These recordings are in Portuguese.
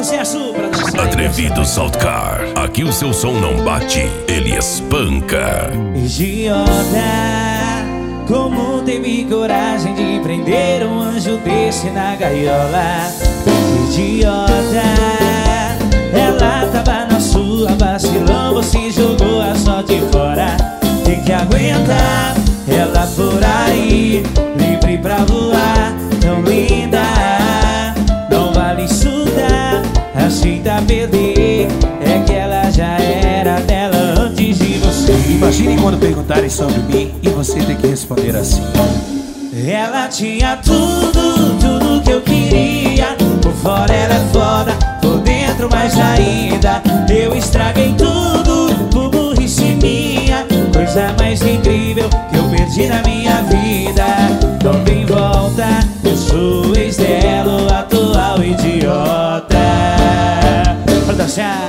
Sucesso pra dançar. Atrevido Saltcar, aqui o seu som não bate, ele espanca. Idiota, como teve coragem de prender um anjo desse na gaiola? Idiota, ela tava na sua, vacilão, você jogou a sorte fora. Tem que aguentar ela por aí, livre pra voar, tão linda. Não vale estudar, aceita perder, é que ela já era dela antes de você. Imagine quando perguntarem sobre mim e você ter que responder assim: ela tinha tudo, tudo que eu queria. Por fora ela é foda, por dentro mais ainda. Eu estraguei tudo por burrice minha. Coisa mais incrível que eu perdi na minha vida. Não tem volta, eu sou ex dela, o atual idiota. Pra dançar.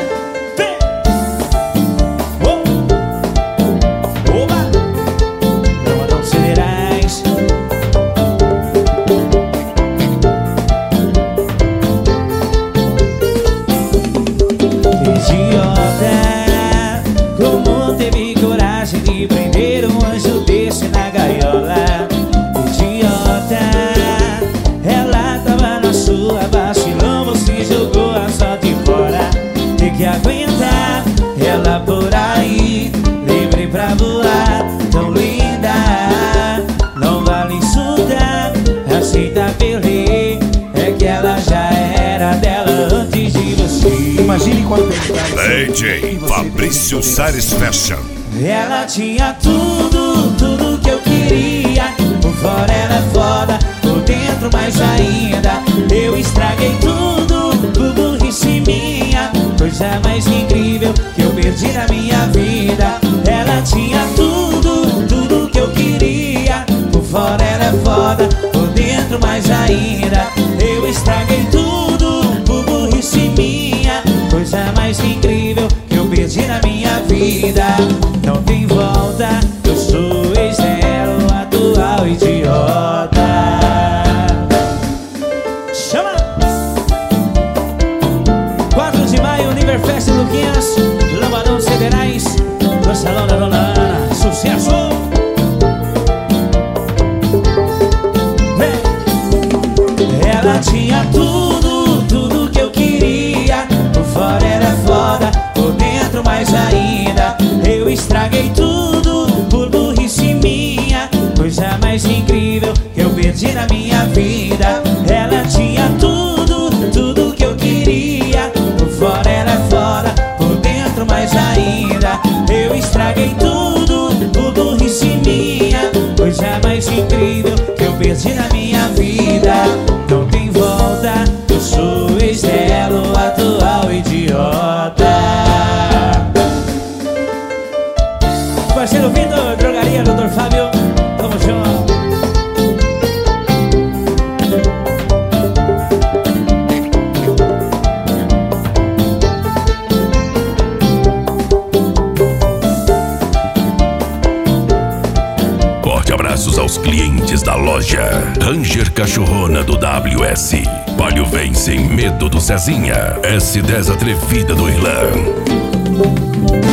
De prender um anjo desse na gaiola. Idiota, ela tava na sua, vacilão, você jogou a sorte fora. Tem que aguentar ela por aí, livre pra voar, tão linda. Não vale estudar, aceita perder, é que ela já era dela antes de você. Imagine quando perguntarem DJ Fabrício Sares Fashion. Ela tinha tudo, tudo que eu queria. Por fora ela é foda, por dentro mais ainda. Eu estraguei tudo, por burrice minha. Coisa mais incrível que eu perdi na minha vida. Ela tinha tudo, tudo que eu queria. Por fora ela é foda, por dentro mais ainda. Eu estraguei tudo, por burrice minha. Coisa mais incrível que eu perdi na minha vida. Não tem volta, eu sou ex dela, o atual idiota. Chama! 4 de maio, Univerfest Luquinhas, Lambarão Cederais, no Salão da Dona Ana. Sucesso! Ela tinha tudo, tudo que eu queria. Por fora era foda, por dentro mais ainda. Eu estraguei tudo por burrice minha. Coisa mais incrível que eu perdi na minha vida. Ela tinha tudo, tudo que eu queria. Por fora era foda, por dentro mais ainda. Eu estraguei tudo por burrice minha. Coisa mais incrível que eu perdi na minha vida. Não tem volta, eu sou ex dela, o atual idiota. Parceiro Vitor, drogaria, Dr. Fábio, tamo junto. Forte abraços aos clientes da loja Ranger Cachorrona do WS, Palio Vem Sem Medo do Cezinha, S10 Atrevida do Irlã.